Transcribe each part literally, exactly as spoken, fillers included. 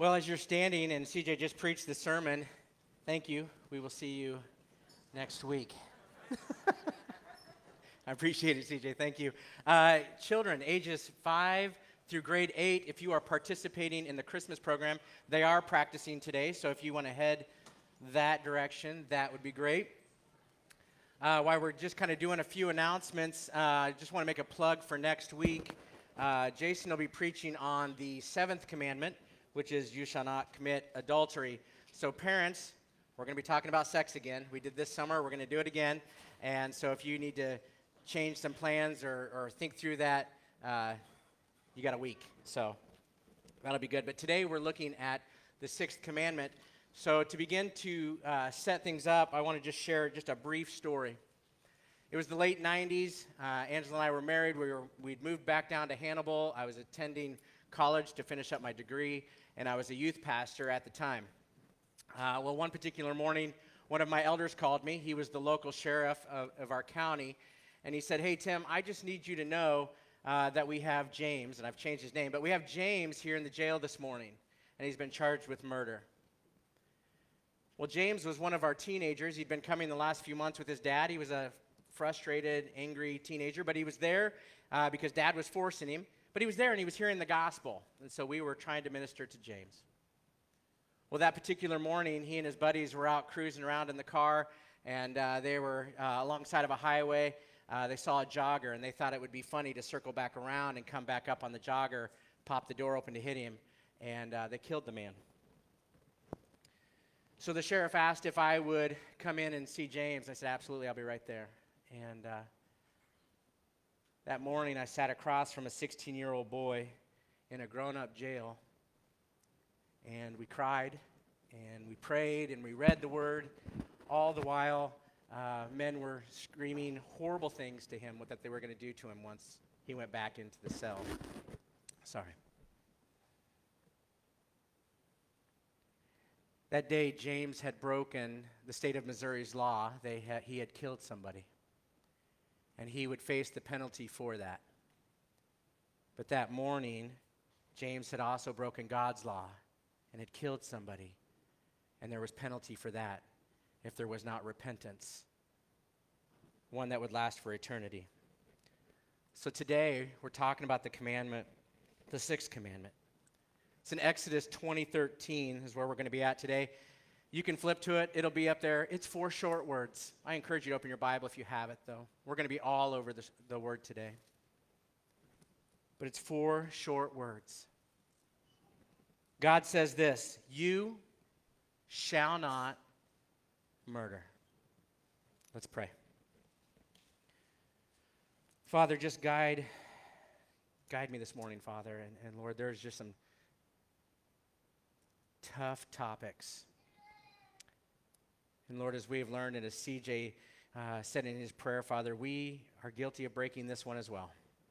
Well, as you're standing and C J just preached the sermon, thank you. We will see you next week. I appreciate it, C J. Thank you. Uh, children, ages five through grade eight, if you are participating in the Christmas program, they are practicing today. So if you want to head that direction, that would be great. Uh, while we're just kind of doing a few announcements, uh, I just want to make a plug for next week. Uh, Jason will be preaching on the seventh commandment, which is you shall not commit adultery. So parents, we're going to be talking about sex again. We did this summer. We're going to do it again. And so if you need to change some plans or, or think through that, uh, you got a week. So that'll be good. But today we're looking at the sixth commandment. So to begin to uh, set things up, I want to just share just a brief story. It was the late nineties. Uh, Angela and I were married. We were, we'd moved back down to Hannibal. I was attending college to finish up my degree, and I was a youth pastor at the time. Uh, well, one particular morning, one of my elders called me. He was the local sheriff of, of our county, and he said, "Hey, Tim, I just need you to know uh, that we have James," and I've changed his name, but we have James here in the jail this morning, and he's been charged with murder. Well, James was one of our teenagers. He'd been coming the last few months with his dad. He was a frustrated, angry teenager, but he was there uh, because Dad was forcing him. But he was there and he was hearing the gospel, and so we were trying to minister to James. Well, that particular morning, he and his buddies were out cruising around in the car, and uh, they were uh, alongside of a highway. Uh, they saw a jogger, and they thought it would be funny to circle back around and come back up on the jogger, pop the door open to hit him, and uh, they killed the man. So the sheriff asked if I would come in and see James. I said, "Absolutely, I'll be right there." And uh, that morning, I sat across from a sixteen-year-old boy in a grown-up jail, and we cried, and we prayed, and we read the Word. All the while, uh, men were screaming horrible things to him that they were going to do to him once he went back into the cell. Sorry. That day, James had broken the state of Missouri's law. They had, he had killed somebody, and he would face the penalty for that. But that morning, James had also broken God's law and had killed somebody, and there was penalty for that if there was not repentance, one that would last for eternity. So today, we're talking about the commandment, the sixth commandment. It's in Exodus twenty thirteen is where we're going to be at today. You can flip to it. It'll be up there. It's four short words. I encourage you to open your Bible if you have it, though. We're going to be all over the, the word today. But it's four short words. God says this: "You shall not murder." Let's pray. Father, just guide, guide me this morning, Father. And, and Lord, there's just some tough topics. And Lord, as we have learned, and as C J uh, said in his prayer, Father, we are guilty of breaking this one as well.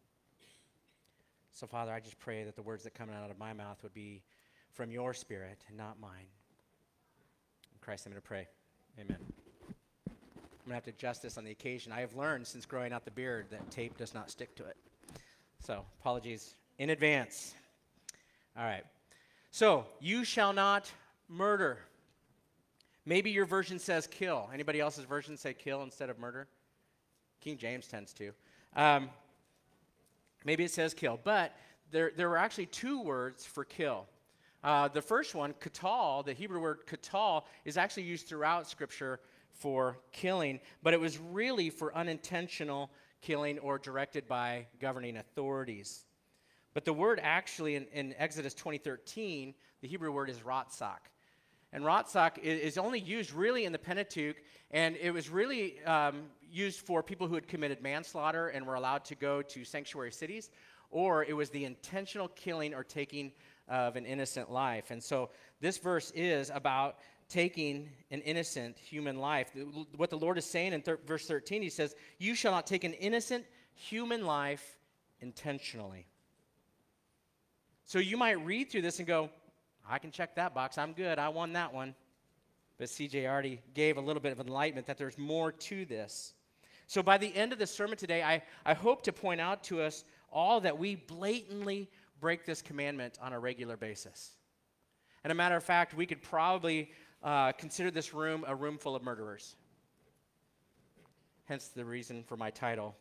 So, Father, I just pray that the words that come out of my mouth would be from your Spirit and not mine. In Christ, I'm going to pray. Amen. I'm going to have to adjust this on the occasion. I have learned since growing out the beard that tape does not stick to it. So, apologies in advance. All right. So, you shall not murder. Maybe your version says kill. Anybody else's version say kill instead of murder? King James tends to. Um, maybe it says kill. But there, there were actually two words for kill. Uh, the first one, katal, the Hebrew word katal, is actually used throughout Scripture for killing, but it was really for unintentional killing or directed by governing authorities. But the word actually in, in Exodus twenty thirteen, the Hebrew word is ratzak. And ratzak is, is only used really in the Pentateuch, and it was really um, used for people who had committed manslaughter and were allowed to go to sanctuary cities, or it was the intentional killing or taking of an innocent life. And so this verse is about taking an innocent human life. What the Lord is saying in thir- verse thirteen, he says, "You shall not take an innocent human life intentionally." So you might read through this and go, "I can check that box. I'm good. I won that one." But C J already gave a little bit of enlightenment that there's more to this. So by the end of the sermon today, I, I hope to point out to us all that we blatantly break this commandment on a regular basis. And a matter of fact, we could probably uh, consider this room a room full of murderers. Hence the reason for my title.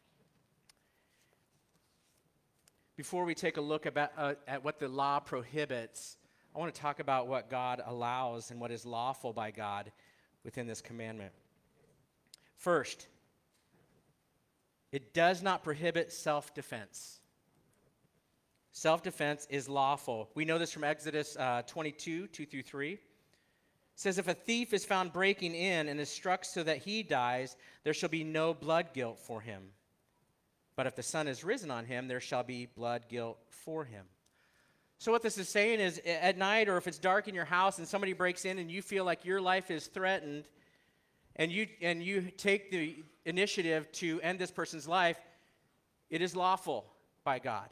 Before we take a look about, uh, at what the law prohibits, I want to talk about what God allows and what is lawful by God within this commandment. First, it does not prohibit self-defense. Self-defense is lawful. We know this from Exodus uh, twenty-two, two through three. It says, if a thief is found breaking in and is struck so that he dies, there shall be no blood guilt for him. But if the sun is risen on him, there shall be blood guilt for him. So what this is saying is, at night, or if it's dark in your house and somebody breaks in and you feel like your life is threatened, and you and you take the initiative to end this person's life, it is lawful by God.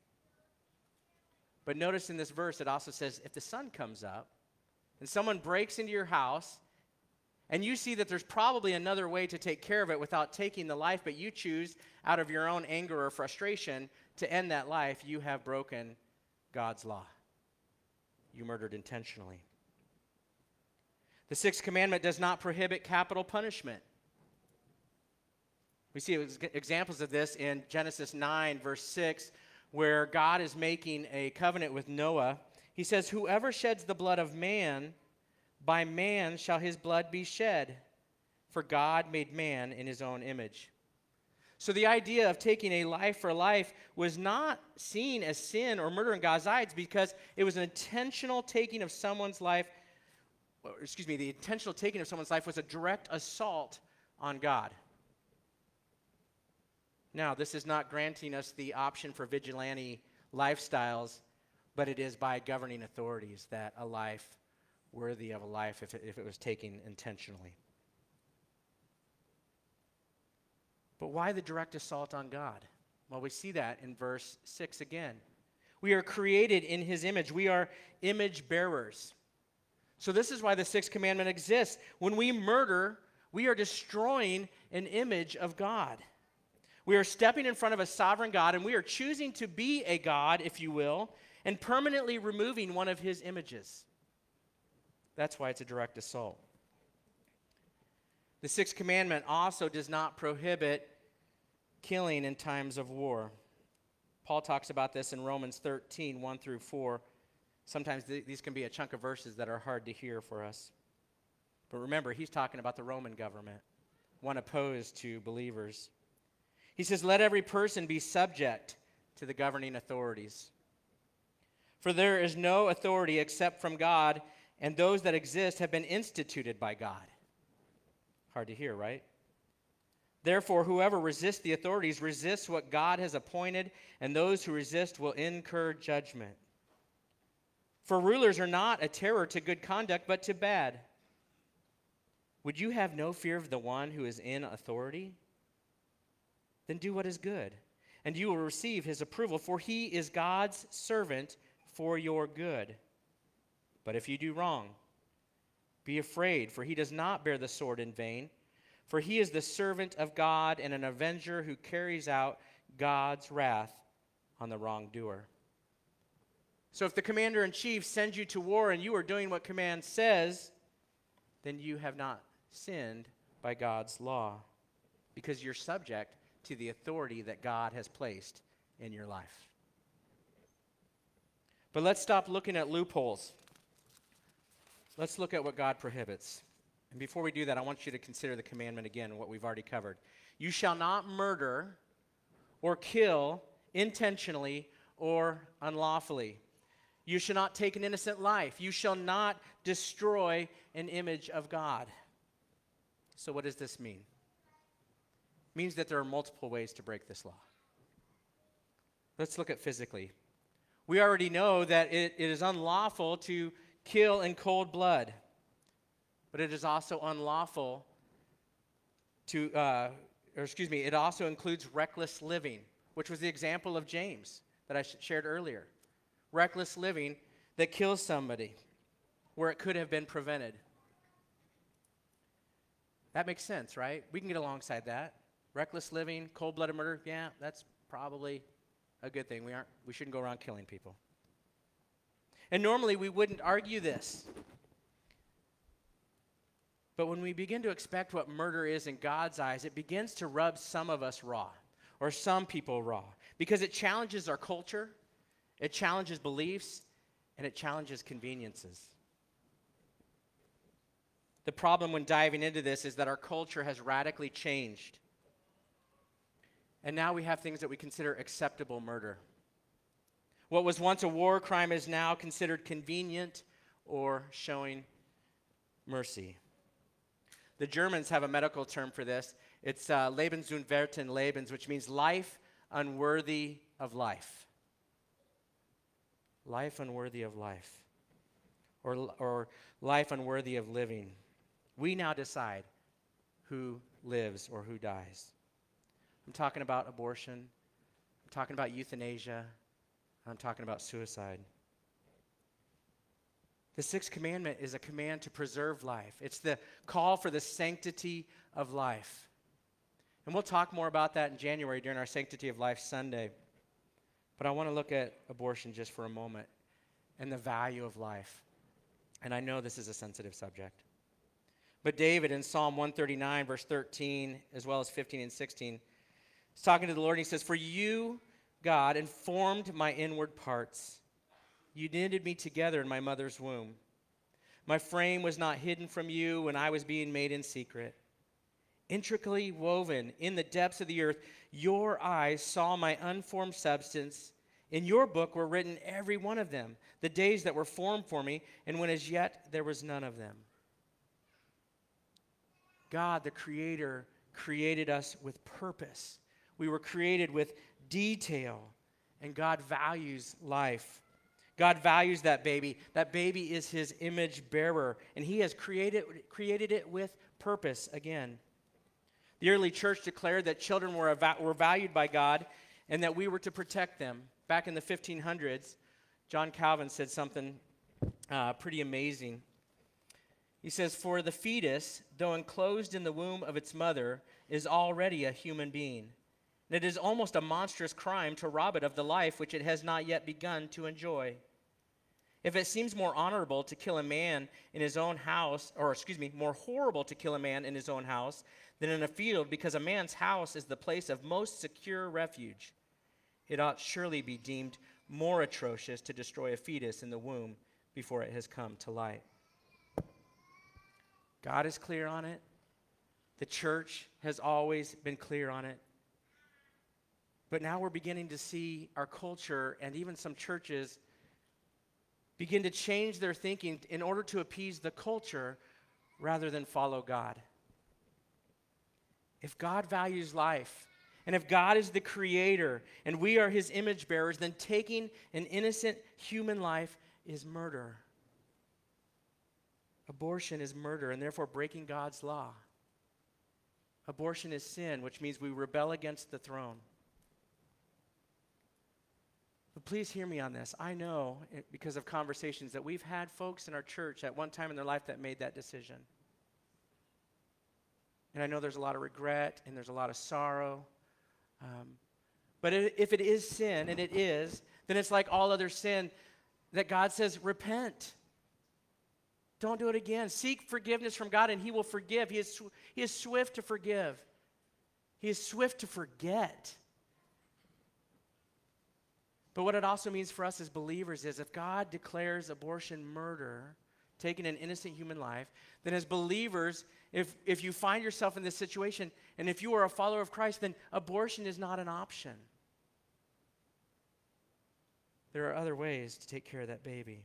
But notice in this verse, it also says, if the sun comes up and someone breaks into your house, and you see that there's probably another way to take care of it without taking the life, but you choose out of your own anger or frustration to end that life, you have broken God's law. You murdered intentionally. The sixth commandment does not prohibit capital punishment. We see examples of this in Genesis nine, verse six, where God is making a covenant with Noah. He says, whoever sheds the blood of man, by man shall his blood be shed, for God made man in his own image. So the idea of taking a life for life was not seen as sin or murder in God's eyes, because it was an intentional taking of someone's life, or excuse me, the intentional taking of someone's life was a direct assault on God. Now, this is not granting us the option for vigilante lifestyles, but it is by governing authorities that a life worthy of a life if it, if it was taken intentionally. But why the direct assault on God? Well, we see that in verse six again. We are created in his image. We are image bearers. So this is why the sixth commandment exists. When we murder, we are destroying an image of God. We are stepping in front of a sovereign God, and we are choosing to be a God, if you will, and permanently removing one of his images. That's why it's a direct assault. The sixth commandment also does not prohibit killing in times of war. Paul talks about this in Romans thirteen, one through four. Sometimes th- these can be a chunk of verses that are hard to hear for us. But remember, he's talking about the Roman government, one opposed to believers. He says, let every person be subject to the governing authorities. For there is no authority except from God, and those that exist have been instituted by God. Hard to hear, right? Therefore, whoever resists the authorities resists what God has appointed, and those who resist will incur judgment. For rulers are not a terror to good conduct, but to bad. Would you have no fear of the one who is in authority? Then do what is good, and you will receive his approval, for he is God's servant for your good. But if you do wrong, be afraid, for he does not bear the sword in vain, for he is the servant of God and an avenger who carries out God's wrath on the wrongdoer. So if the commander-in-chief sends you to war and you are doing what command says, then you have not sinned by God's law, because you're subject to the authority that God has placed in your life. But let's stop looking at loopholes. Let's look at what God prohibits. And before we do that, I want you to consider the commandment again, what we've already covered. You shall not murder or kill intentionally or unlawfully. You shall not take an innocent life. You shall not destroy an image of God. So what does this mean? It means that there are multiple ways to break this law. Let's look at physically. We already know that it, it is unlawful to kill in cold blood, but it is also unlawful to, uh, or excuse me, it also includes reckless living, which was the example of James that I sh- shared earlier. Reckless living that kills somebody where it could have been prevented. That makes sense, right? We can get alongside that. Reckless living, cold-blooded murder, yeah, that's probably a good thing. We aren't. We shouldn't go around killing people. And normally we wouldn't argue this. But when we begin to expect what murder is in God's eyes, it begins to rub some of us raw, or some people raw, because it challenges our culture, it challenges beliefs, and it challenges conveniences. The problem when diving into this is that our culture has radically changed. And now we have things that we consider acceptable murder. What was once a war crime is now considered convenient or showing mercy. The Germans have a medical term for this. It's uh, Lebensunwerten Lebens, which means life unworthy of life. Life unworthy of life. Or, or life unworthy of living. We now decide who lives or who dies. I'm talking about abortion. I'm talking about euthanasia. I'm talking about suicide. The sixth commandment is a command to preserve life. It's the call for the sanctity of life. And we'll talk more about that in January during our Sanctity of Life Sunday. But I want to look at abortion just for a moment and the value of life. And I know this is a sensitive subject. But David in Psalm one thirty-nine, verse thirteen, as well as fifteen and sixteen, is talking to the Lord, and he says, "For you, God, informed my inward parts. You knitted me together in my mother's womb. My frame was not hidden from you when I was being made in secret. Intricately woven in the depths of the earth, your eyes saw my unformed substance. In your book were written every one of them, the days that were formed for me, and when as yet there was none of them." God, the Creator, created us with purpose. We were created with detail, and God values life. God values that baby. That baby is his image bearer, and he has created, created it with purpose again. The early church declared that children were, ava- were valued by God and that we were to protect them. Back in the fifteen hundreds, John Calvin said something uh, pretty amazing. He says, "For the fetus, though enclosed in the womb of its mother, is already a human being. And it is almost a monstrous crime to rob it of the life which it has not yet begun to enjoy. If it seems more honorable to kill a man in his own house, or excuse me, more horrible to kill a man in his own house than in a field, because a man's house is the place of most secure refuge, it ought surely be deemed more atrocious to destroy a fetus in the womb before it has come to light." God is clear on it. The church has always been clear on it. But now we're beginning to see our culture and even some churches begin to change their thinking in order to appease the culture rather than follow God. If God values life, and if God is the creator, and we are his image bearers, then taking an innocent human life is murder. Abortion is murder, and therefore breaking God's law. Abortion is sin, which means we rebel against the throne. But please hear me on this. I know, it, because of conversations, that we've had folks in our church at one time in their life that made that decision. And I know there's a lot of regret and there's a lot of sorrow. Um, but it, if it is sin, and it is, then it's like all other sin that God says, repent. Don't do it again. Seek forgiveness from God, and he will forgive. He is, sw- he is swift to forgive. He is swift to forget. But what it also means for us as believers is if God declares abortion murder, taking an innocent human life, then as believers, if, if you find yourself in this situation, and if you are a follower of Christ, then abortion is not an option. There are other ways to take care of that baby.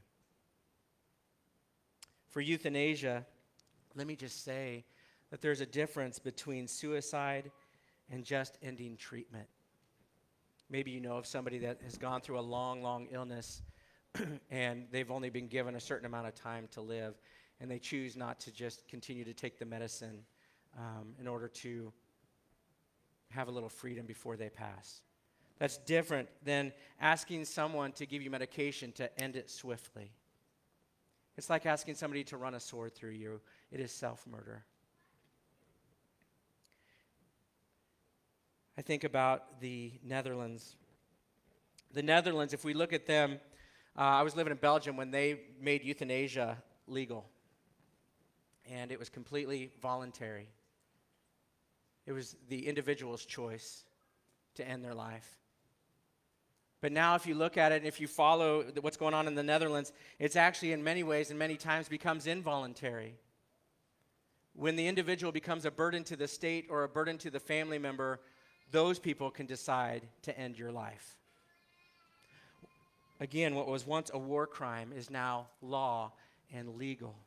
For euthanasia, let me just say that there's a difference between suicide and just ending treatment. Maybe you know of somebody that has gone through a long, long illness and they've only been given a certain amount of time to live, and they choose not to just continue to take the medicine um, in order to have a little freedom before they pass. That's different than asking someone to give you medication to end it swiftly. It's like asking somebody to run a sword through you. It is self-murder. I think about the Netherlands. The Netherlands, if we look at them, Uh, I was living in Belgium when they made euthanasia legal, and it was completely voluntary. It was the individual's choice to end their life. But now if you look at it, and if you follow what's going on in the Netherlands, it's actually in many ways and many times becomes involuntary. When the individual becomes a burden to the state or a burden to the family member, those people can decide to end your life. Again, what was once a war crime is now law and legal.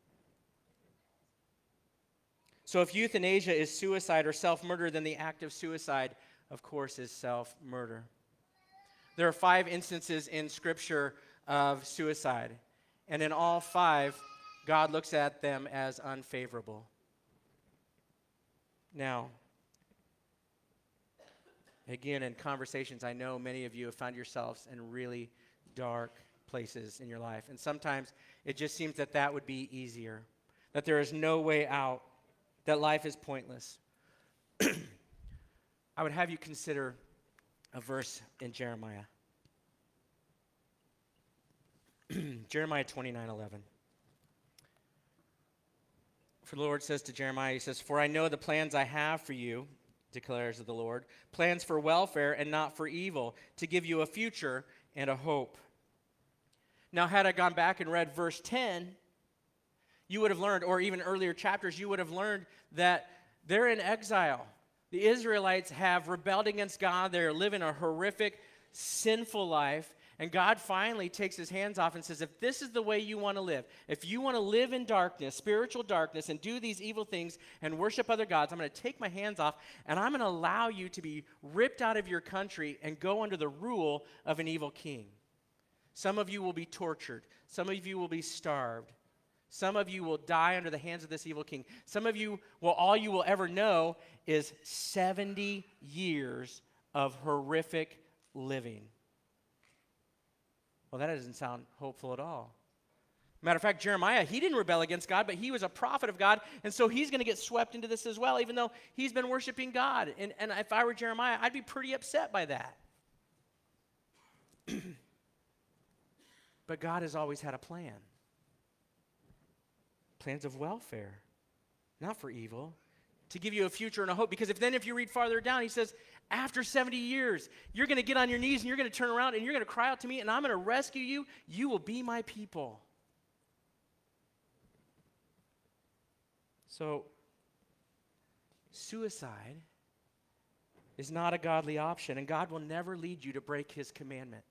So if euthanasia is suicide or self-murder, then the act of suicide, of course, is self-murder. There are five instances in Scripture of suicide, and in all five, God looks at them as unfavorable. Now, again, in conversations, I know many of you have found yourselves in really dark places in your life, and sometimes it just seems that that would be easier, that there is no way out, that life is pointless. I would have you consider a verse in Jeremiah. Jeremiah twenty-nine eleven. For the Lord says to Jeremiah, he says, "For I know the plans I have for you, declares the Lord, plans for welfare and not for evil, to give you a future and a hope." Now, had I gone back and read verse ten, you would have learned, or even earlier chapters, you would have learned that they're in exile. The Israelites have rebelled against God. They're living a horrific, sinful life. And God finally takes his hands off and says, if this is the way you want to live, if you want to live in darkness, spiritual darkness, and do these evil things and worship other gods, I'm going to take my hands off, and I'm going to allow you to be ripped out of your country and go under the rule of an evil king. Some of you will be tortured. Some of you will be starved. Some of you will die under the hands of this evil king. Some of you, well, all you will ever know is seventy years of horrific living. Well, that doesn't sound hopeful at all. Matter of fact, Jeremiah, he didn't rebel against God, but he was a prophet of God, and so he's going to get swept into this as well, even though he's been worshiping God. And, and if I were Jeremiah, I'd be pretty upset by that. But God has always had a plan. Plans of welfare, not for evil, to give you a future and a hope. Because if then if you read farther down, he says, after seventy years, you're going to get on your knees and you're going to turn around and you're going to cry out to me and I'm going to rescue you. You will be my people. So, suicide is not a godly option, and God will never lead you to break his commandment.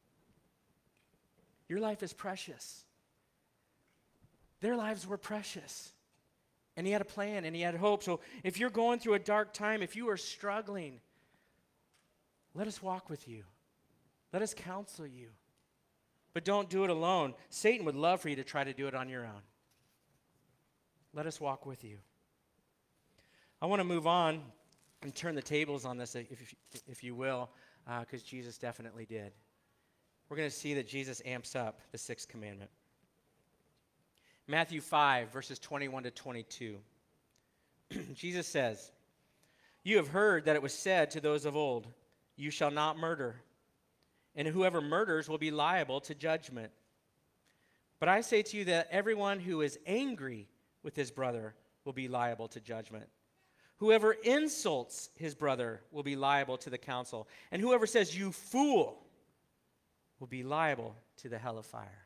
Your life is precious. Their lives were precious. And he had a plan and he had hope. So if you're going through a dark time, if you are struggling, let us walk with you. Let us counsel you. But don't do it alone. Satan would love for you to try to do it on your own. Let us walk with you. I want to move on and turn the tables on this, if, if, if you will, because uh, Jesus definitely did. We're going to see that Jesus amps up the sixth commandment. Matthew five, verses twenty-one to twenty-two. Jesus says, "You have heard that it was said to those of old, 'You shall not murder, and whoever murders will be liable to judgment.' But I say to you that everyone who is angry with his brother will be liable to judgment. Whoever insults his brother will be liable to the council, and whoever says, 'You fool,' will be liable to the hell of fire."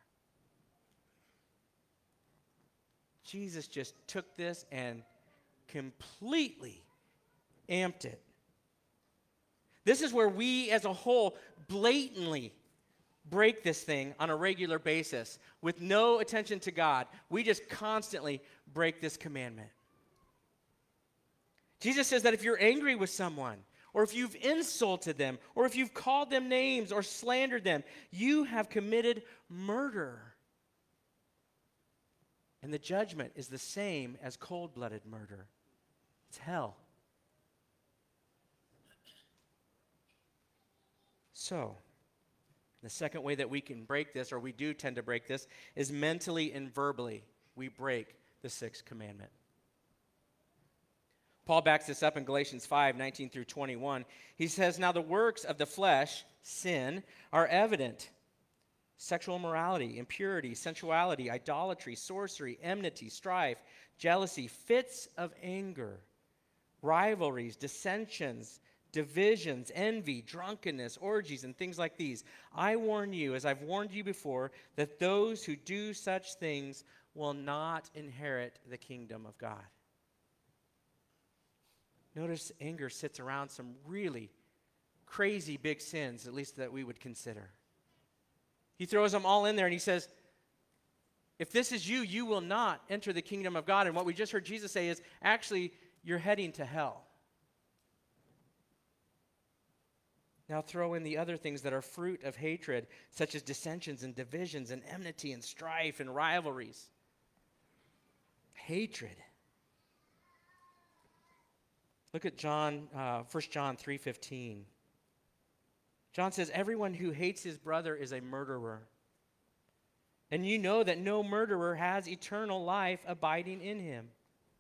Jesus just took this and completely amped it. This is where we as a whole blatantly break this thing on a regular basis with no attention to God. We just constantly break this commandment. Jesus says that if you're angry with someone, or if you've insulted them, or if you've called them names or slandered them, you have committed murder. And the judgment is the same as cold-blooded murder. It's hell. So, the second way that we can break this, or we do tend to break this, is mentally and verbally. We break the sixth commandment. Paul backs this up in Galatians five, nineteen through twenty-one. He says, "Now the works of the flesh, sin, are evident. sexual immorality, impurity, sensuality, idolatry, sorcery, enmity, strife, jealousy, fits of anger, rivalries, dissensions, divisions, envy, drunkenness, orgies, and things like these. I warn you, as I've warned you before, that those who do such things will not inherit the kingdom of God. Notice anger sits around some really crazy big sins, at least that we would consider. He throws them all in there and he says, if this is you, you will not enter the kingdom of God. And what we just heard Jesus say is, actually, you're heading to hell. Now throw in the other things that are fruit of hatred, such as dissensions and divisions and enmity and strife and rivalries. Hatred. Look at John, uh, First John three fifteen. John says, everyone who hates his brother is a murderer. And you know that no murderer has eternal life abiding in him.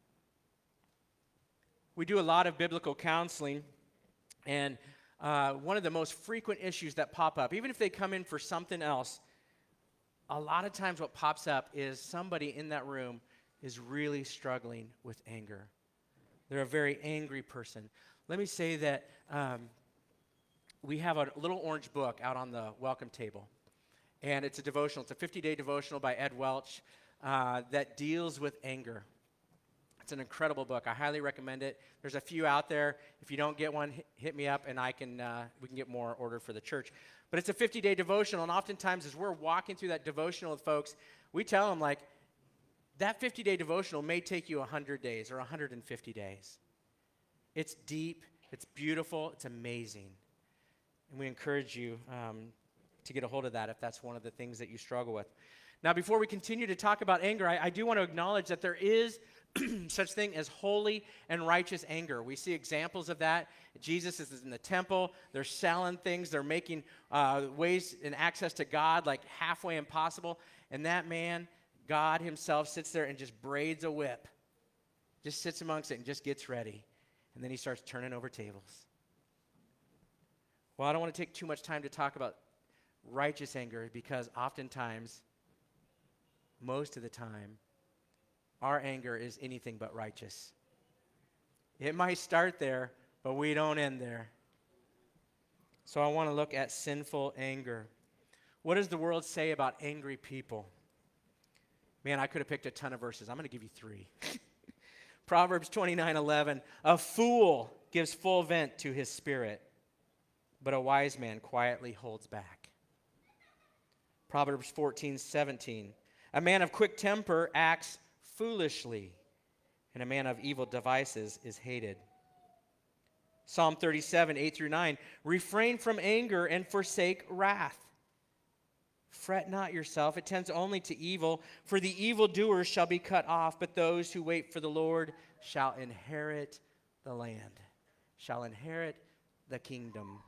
We do a lot of biblical counseling, and uh, one of the most frequent issues that pop up, even if they come in for something else, a lot of times what pops up is somebody in that room is really struggling with anger. They're a very angry person. Let me say that um, we have a little orange book out on the welcome table, and it's a devotional. It's a fifty-day devotional by Ed Welch uh, that deals with anger. It's an incredible book. I highly recommend it. There's a few out there. If you don't get one, hit, hit me up, and I can uh, we can get more ordered for the church. But it's a fifty-day devotional, and oftentimes as we're walking through that devotional with folks, we tell them, like, that fifty-day devotional may take you one hundred days or one hundred fifty days. It's deep. It's beautiful. It's amazing. And we encourage you um, to get a hold of that if that's one of the things that you struggle with. Now, before we continue to talk about anger, I, I do want to acknowledge that there is such thing as holy and righteous anger. We see examples of that. Jesus is in the temple. They're selling things. They're making uh, ways and access to God like halfway impossible. And that man, God himself, sits there and just braids a whip. Just sits amongst it and just gets ready. And then he starts turning over tables. Well, I don't want to take too much time to talk about righteous anger because oftentimes, most of the time, our anger is anything but righteous. It might start there, but we don't end there. So I want to look at sinful anger. What does the world say about angry people? Man, I could have picked a ton of verses. I'm going to give you three. Proverbs twenty-nine eleven. A fool gives full vent to his spirit, but a wise man quietly holds back. Proverbs fourteen seventeen. A man of quick temper acts foolishly, and a man of evil devices is hated. Psalm thirty-seven, eight through nine. Refrain from anger and forsake wrath. Fret not yourself, it tends only to evil, for the evildoers shall be cut off, but those who wait for the Lord shall inherit the land, shall inherit the kingdom.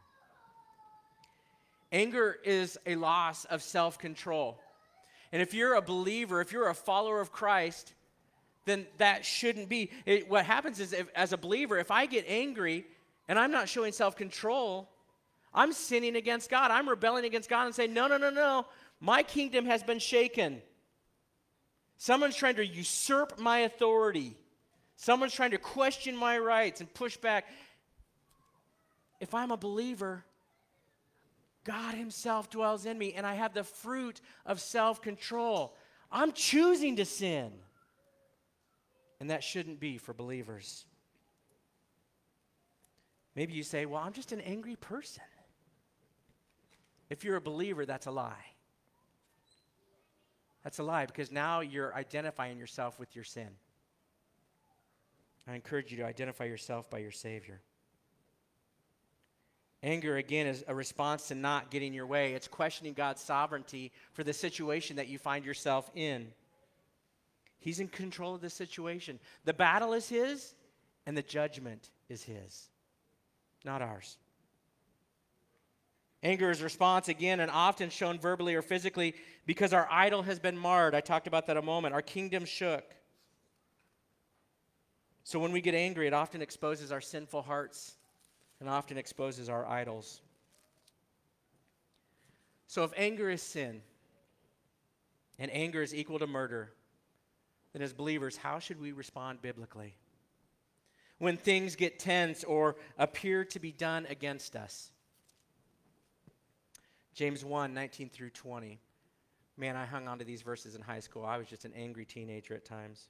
Anger is a loss of self-control. And if you're a believer, if you're a follower of Christ, then that shouldn't be. It, what happens is, if, as a believer, if I get angry and I'm not showing self-control, I'm sinning against God. I'm rebelling against God and saying, no, no, no, no. My kingdom has been shaken. Someone's trying to usurp my authority. Someone's trying to question my rights and push back. If I'm a believer, God himself dwells in me, and I have the fruit of self-control. I'm choosing to sin. And that shouldn't be for believers. Maybe you say, well, I'm just an angry person. If you're a believer, that's a lie. That's a lie, because now you're identifying yourself with your sin. I encourage you to identify yourself by your Savior. Anger, again, is a response to not getting your way. It's questioning God's sovereignty for the situation that you find yourself in. He's in control of the situation. The battle is his, and the judgment is his, not ours. Anger is a response, again, and often shown verbally or physically because our idol has been marred. I talked about that a moment. Our kingdom shook. So when we get angry, it often exposes our sinful hearts and often exposes our idols. So if anger is sin, and anger is equal to murder, then as believers, how should we respond biblically when things get tense or appear to be done against us? James one, nineteen through twenty. Man, I hung on to these verses in high school. I was just an angry teenager at times.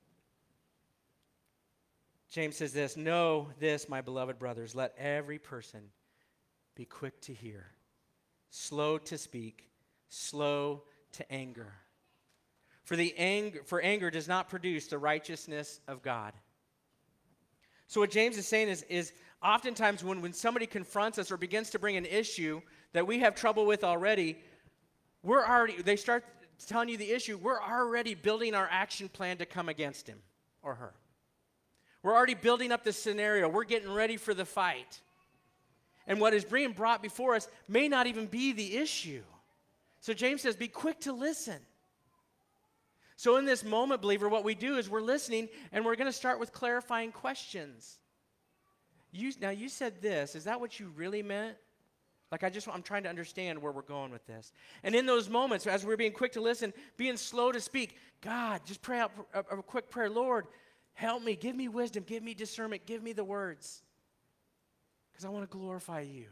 James says this, "Know this, my beloved brothers, let every person be quick to hear, slow to speak, slow to anger. For the anger, for anger does not produce the righteousness of God." So what James is saying is, is oftentimes when, when somebody confronts us or begins to bring an issue that we have trouble with already, we're already, they start telling you the issue, we're already building our action plan to come against him or her. We're already building up the scenario. We're getting ready for the fight. And what is being brought before us may not even be the issue. So James says, be quick to listen. So in this moment, believer, what we do is we're listening, and we're going to start with clarifying questions. You, now, you said this. Is that what you really meant? Like, I just, I'm trying to understand where we're going with this. And in those moments, as we're being quick to listen, being slow to speak, God, just pray out a, a quick prayer. Lord, help me. Give me wisdom. Give me discernment. Give me the words. Because I want to glorify you.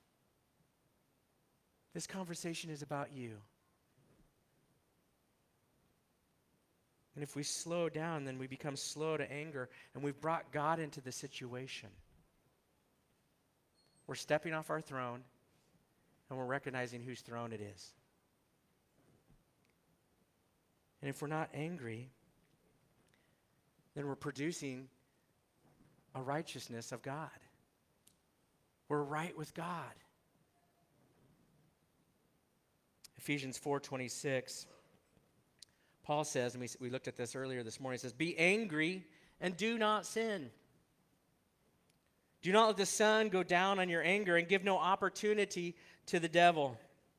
This conversation is about you. And if we slow down, then we become slow to anger, and we've brought God into the situation. We're stepping off our throne, and we're recognizing whose throne it is. And if we're not angry, then we're producing a righteousness of God. We're right with God. Ephesians four twenty-six. Paul says, and we, we looked at this earlier this morning, he says, be angry and do not sin. Do not let the sun go down on your anger and give no opportunity to the devil.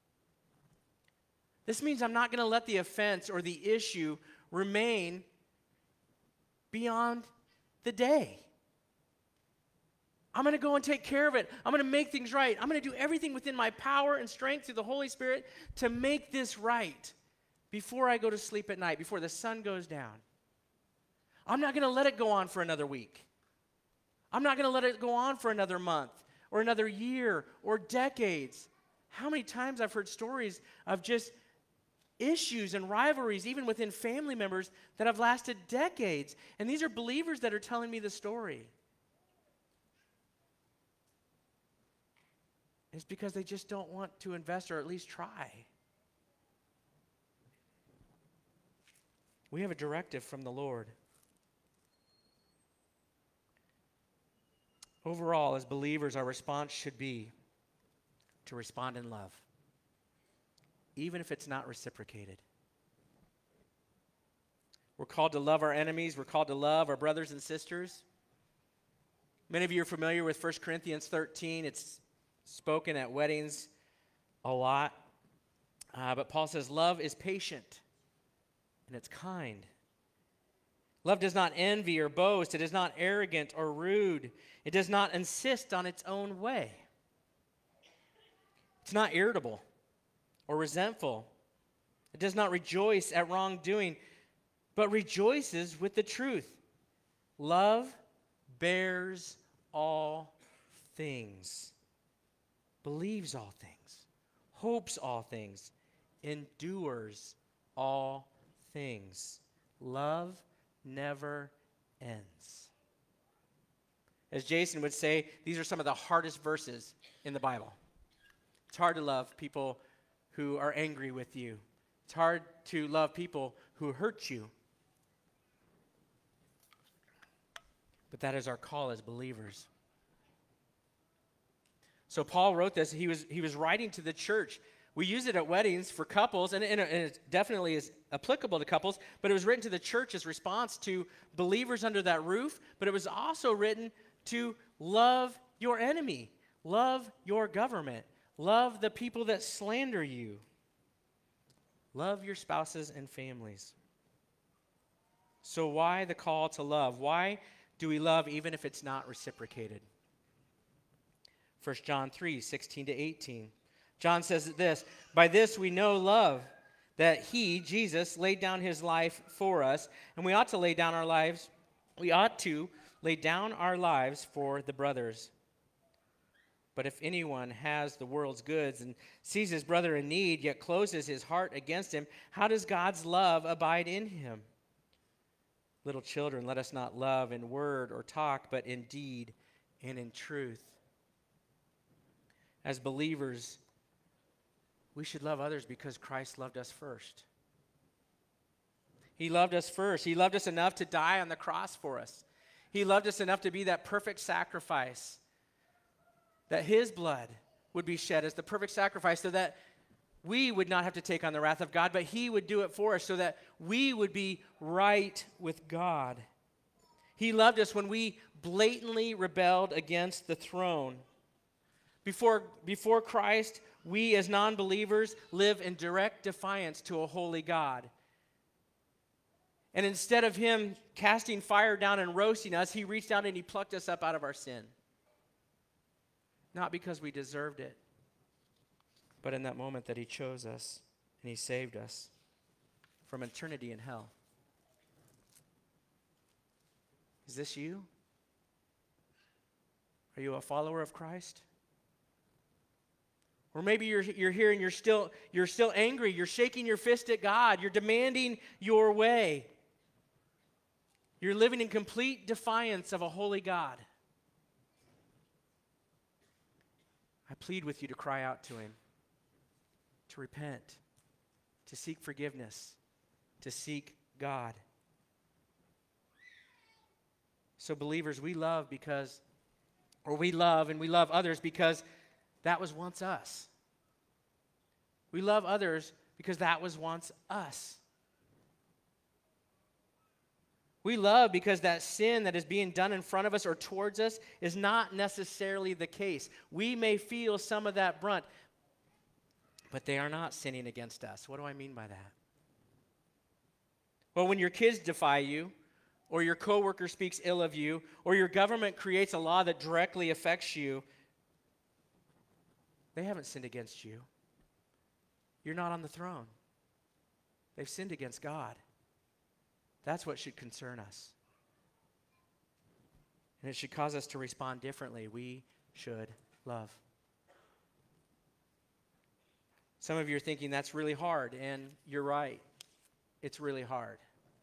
This means I'm not going to let the offense or the issue remain beyond the day. I'm going to go and take care of it. I'm going to make things right. I'm going to do everything within my power and strength through the Holy Spirit to make this right before I go to sleep at night, before the sun goes down. I'm not going to let it go on for another week. I'm not going to let it go on for another month or another year or decades. How many times I've heard stories of just issues and rivalries, even within family members, that have lasted decades. And these are believers that are telling me the story. It's because they just don't want to invest or at least try. We have a directive from the Lord. Overall, as believers, our response should be to respond in love, even if it's not reciprocated. We're called to love our enemies. We're called to love our brothers and sisters. Many of you are familiar with First Corinthians thirteen. It's spoken at weddings a lot. Uh, but Paul says, love is patient and it's kind. Love does not envy or boast. It is not arrogant or rude. It does not insist on its own way. It's not irritable or resentful. It does not rejoice at wrongdoing, but rejoices with the truth. Love bears all things, believes all things, hopes all things, endures all things. Love never ends. As Jason would say, these are some of the hardest verses in the Bible. It's hard to love people who are angry with you. It's hard to love people who hurt you. But that is our call as believers. So Paul wrote this. He was, he was writing to the church. We use it at weddings for couples, and, and it definitely is applicable to couples, but it was written to the church's response to believers under that roof, but it was also written to love your enemy, love your government, love the people that slander you, love your spouses and families. So why the call to love? Why do we love even if it's not reciprocated? First John three, sixteen to eighteen. John says this, by this we know love, that he, Jesus, laid down his life for us, and we ought to lay down our lives. We ought to lay down our lives for the brothers. But if anyone has the world's goods and sees his brother in need, yet closes his heart against him, how does God's love abide in him? Little children, let us not love in word or talk, but in deed and in truth. As believers, we should love others because Christ loved us first. He loved us first. He loved us enough to die on the cross for us. He loved us enough to be that perfect sacrifice, that his blood would be shed as the perfect sacrifice so that we would not have to take on the wrath of God, but he would do it for us so that we would be right with God. He loved us when we blatantly rebelled against the throne. Before, before Christ, we as non-believers live in direct defiance to a holy God. And instead of him casting fire down and roasting us, he reached down and he plucked us up out of our sin. Not because we deserved it, but in that moment that he chose us and he saved us from eternity in hell. Is this you? Are you a follower of Christ? Or maybe you're, you're here and you're still, you're still angry. You're shaking your fist at God. You're demanding your way. You're living in complete defiance of a holy God. I plead with you to cry out to him, to repent, to seek forgiveness, to seek God. So believers, we love because, or we love and we love others because that was once us. We love others because that was once us. We love because that sin that is being done in front of us or towards us is not necessarily the case. We may feel some of that brunt, but they are not sinning against us. What do I mean by that? Well, when your kids defy you, or your coworker speaks ill of you, or your government creates a law that directly affects you, they haven't sinned against you. You're not on the throne. They've sinned against God. That's what should concern us. And it should cause us to respond differently. We should love. Some of you are thinking that's really hard, and you're right. It's really hard.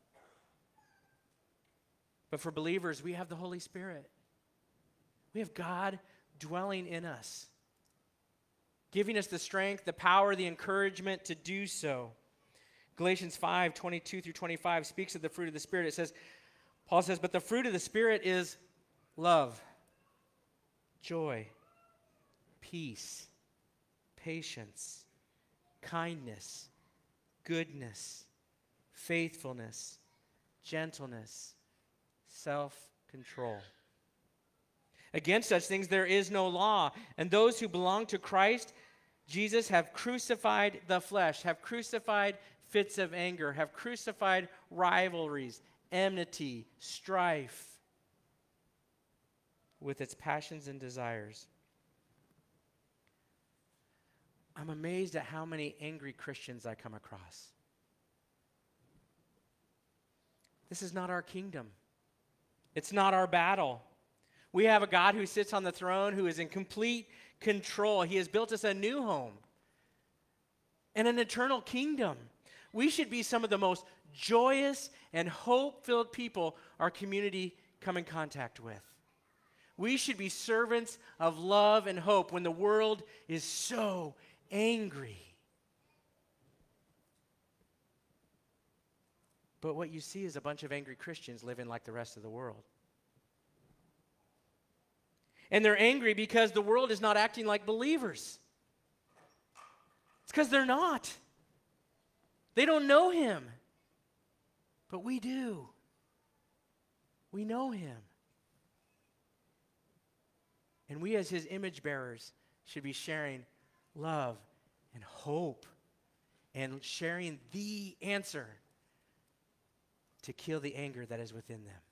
But for believers, we have the Holy Spirit. We have God dwelling in us, giving us the strength, the power, the encouragement to do so. Galatians five, twenty-two through twenty-five speaks of the fruit of the Spirit. It says, Paul says, but the fruit of the Spirit is love, joy, peace, patience, kindness, goodness, faithfulness, gentleness, self-control. Against such things there is no law, and those who belong to Christ Jesus have crucified the flesh, have crucified fits of anger, have crucified rivalries, enmity, strife with its passions and desires. I'm amazed at how many angry Christians I come across. This is not our kingdom. It's not our battle. We have a God who sits on the throne, who is in complete control. He has built us a new home and an eternal kingdom. We should be some of the most joyous and hope-filled people our community come in contact with. We should be servants of love and hope when the world is so angry. But what you see is a bunch of angry Christians living like the rest of the world. And they're angry because the world is not acting like believers. It's because they're not. They don't know him. But we do. We know him. And we as his image bearers should be sharing love and hope and sharing the answer to kill the anger that is within them.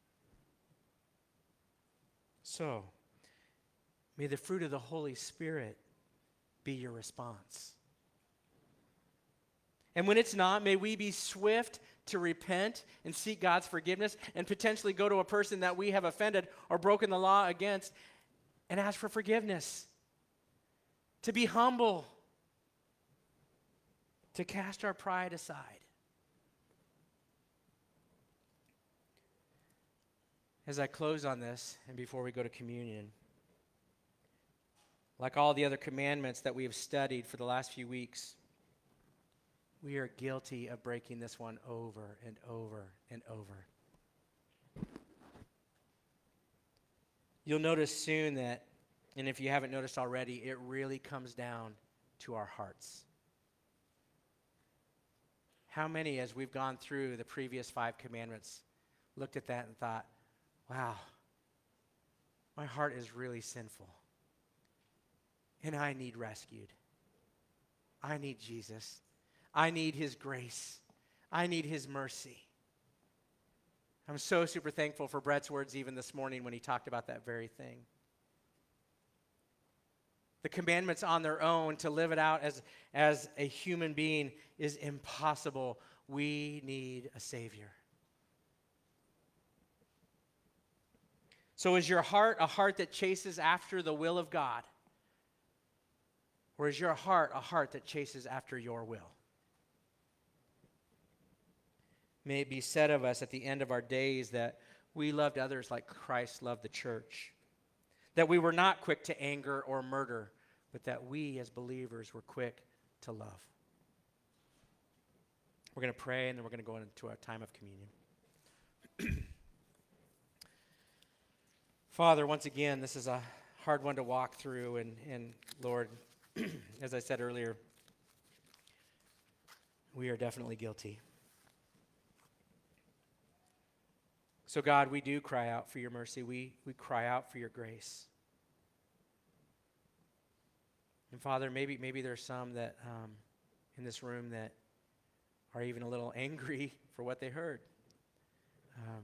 So, may the fruit of the Holy Spirit be your response. And when it's not, may we be swift to repent and seek God's forgiveness and potentially go to a person that we have offended or broken the law against and ask for forgiveness. To be humble. To cast our pride aside. As I close on this, and before we go to communion, like all the other commandments that we have studied for the last few weeks, we are guilty of breaking this one over and over and over. You'll notice soon that, and if you haven't noticed already, it really comes down to our hearts. How many, as we've gone through the previous five commandments, looked at that and thought, wow, my heart is really sinful, and I need rescued. I need Jesus. I need his grace. I need his mercy. I'm so super thankful for Brett's words even this morning when he talked about that very thing. The commandments on their own, to live it out as, as a human being, is impossible. We need a Savior. So is your heart a heart that chases after the will of God? Or is your heart a heart that chases after your will? May it be said of us at the end of our days that we loved others like Christ loved the church. That we were not quick to anger or murder, but that we as believers were quick to love. We're going to pray, and then we're going to go into a time of communion. Father, once again, this is a hard one to walk through, and, and Lord, as I said earlier, we are definitely guilty. So God, we do cry out for your mercy. We, we cry out for your grace. And Father, maybe maybe there's some that um, in this room that are even a little angry for what they heard. Um,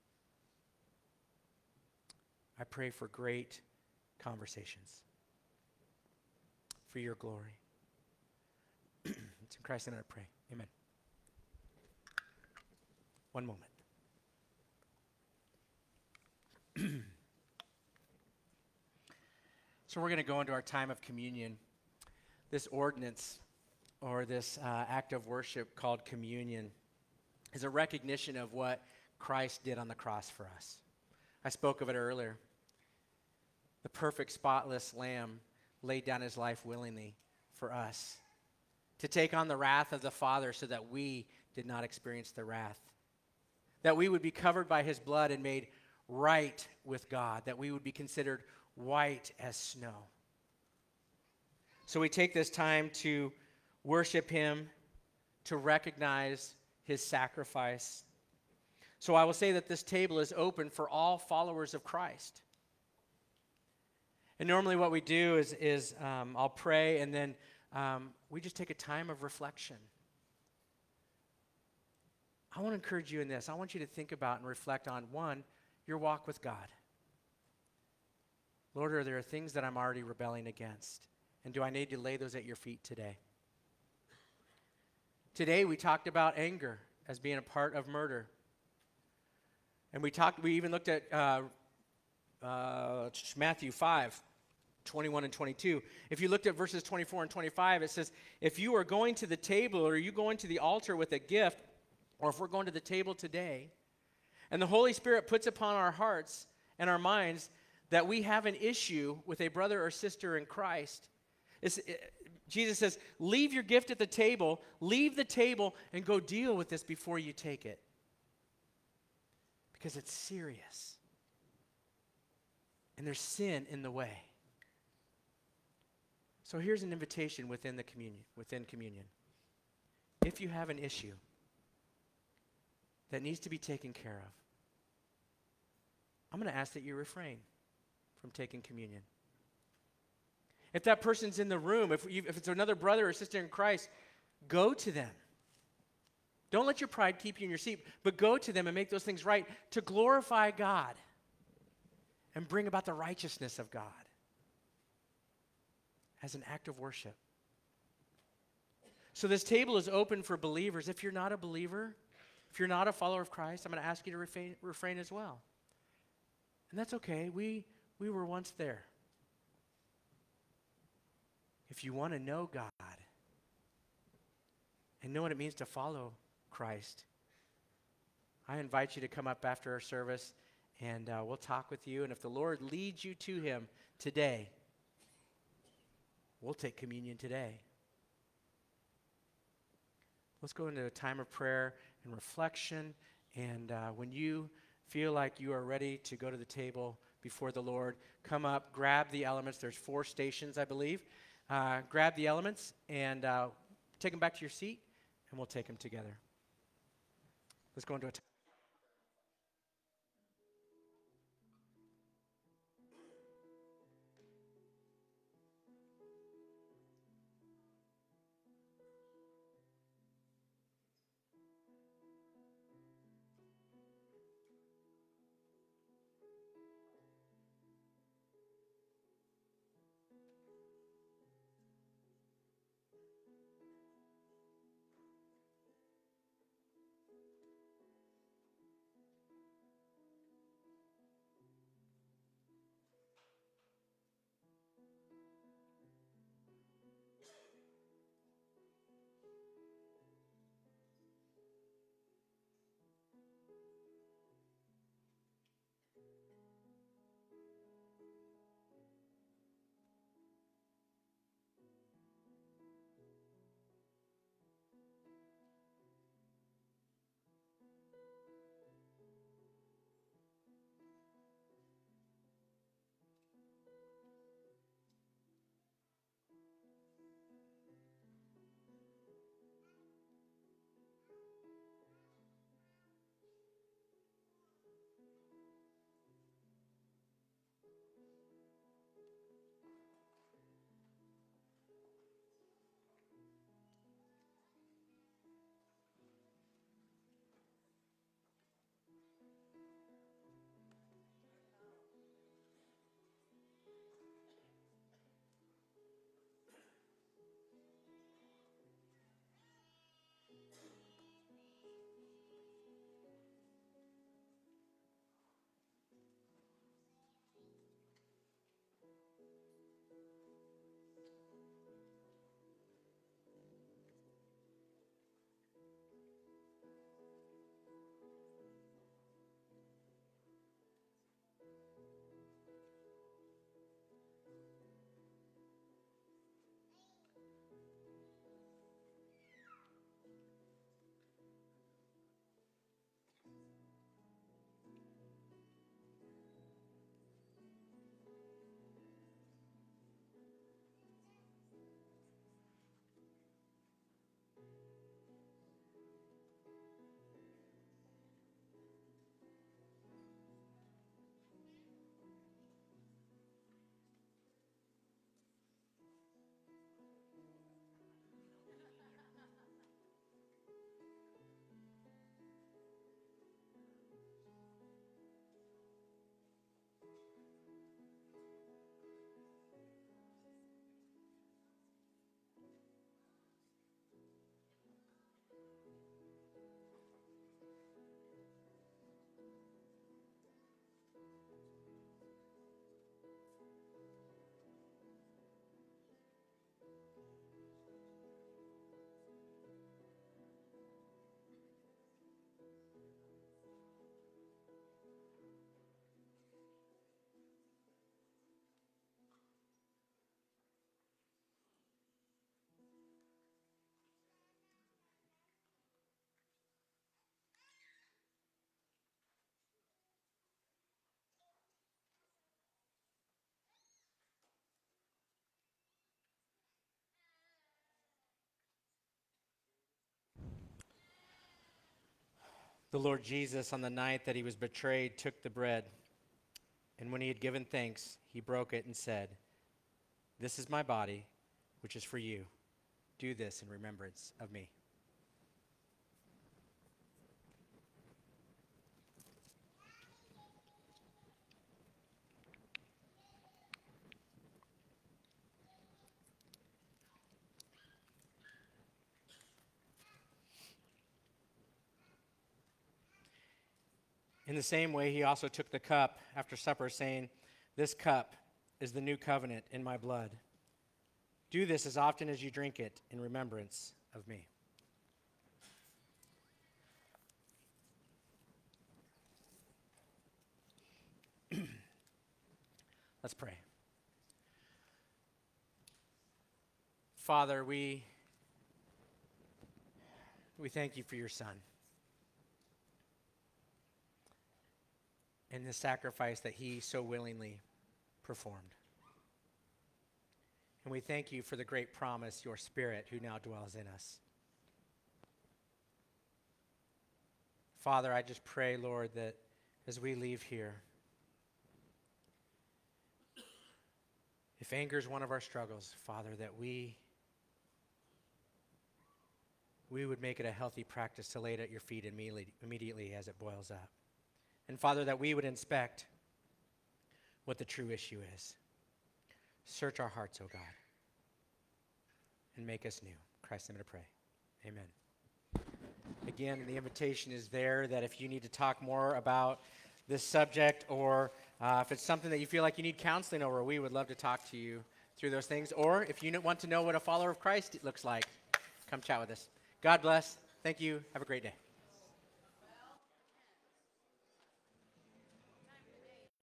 I pray for great conversations for your glory. It's in Christ's name I pray. Amen. One moment. So we're going to go into our time of communion. This ordinance, or this uh, act of worship called communion, is a recognition of what Christ did on the cross for us. I spoke of it earlier. The perfect, spotless Lamb laid down his life willingly for us to take on the wrath of the Father so that we did not experience the wrath. That we would be covered by his blood and made right with God, that we would be considered white as snow. So we take this time to worship him, to recognize his sacrifice. So I will say that this table is open for all followers of Christ. And normally what we do is, is um, I'll pray, and then um, we just take a time of reflection. I want to encourage you in this. I want you to think about and reflect on, one, your walk with God. Lord, are there things that I'm already rebelling against? And do I need to lay those at your feet today? Today we talked about anger as being a part of murder. And we talked. We even looked at uh, uh, Matthew five, twenty-one and twenty-two. If you looked at verses twenty-four and twenty-five, it says, if you are going to the table, or you going to the altar with a gift, or if we're going to the table today, and the Holy Spirit puts upon our hearts and our minds that we have an issue with a brother or sister in Christ, it, Jesus says, leave your gift at the table, leave the table, and go deal with this before you take it. Because it's serious. And there's sin in the way. So here's an invitation within the communion, within communion. If you have an issue that needs to be taken care of, I'm going to ask that you refrain from taking communion. If that person's in the room, if, you, if it's another brother or sister in Christ, go to them. Don't let your pride keep you in your seat, but go to them and make those things right to glorify God and bring about the righteousness of God as an act of worship. So this table is open for believers. If you're not a believer, if you're not a follower of Christ, I'm going to ask you to refrain, refrain as well. And that's okay. We, we were once there. If you want to know God and know what it means to follow Christ, I invite you to come up after our service and uh, we'll talk with you. And if the Lord leads you to him today, we'll take communion today. Let's go into a time of prayer and reflection. And uh, when you feel like you are ready to go to the table before the Lord, come up, grab the elements. There's four stations, I believe. Uh, grab the elements and uh, take them back to your seat, and we'll take them together. Let's go into a time. The Lord Jesus, on the night that he was betrayed, took the bread, and when he had given thanks, he broke it and said, "This is my body, which is for you. Do this in remembrance of me." In the same way, he also took the cup after supper, saying, "This cup is the new covenant in my blood. Do this as often as you drink it in remembrance of me." Let's pray. Father, we, we thank you for your Son and the sacrifice that he so willingly performed. And we thank you for the great promise, your Spirit, who now dwells in us. Father, I just pray, Lord, that as we leave here, if anger is one of our struggles, Father, that we, we would make it a healthy practice to lay it at your feet immediately, immediately as it boils up. And Father, that we would inspect what the true issue is. Search our hearts, O God, and make us new. In Christ's name I pray. Amen. Again, the invitation is there that if you need to talk more about this subject, or uh, if it's something that you feel like you need counseling over, we would love to talk to you through those things. Or if you want to know what a follower of Christ looks like, come chat with us. God bless. Thank you. Have a great day.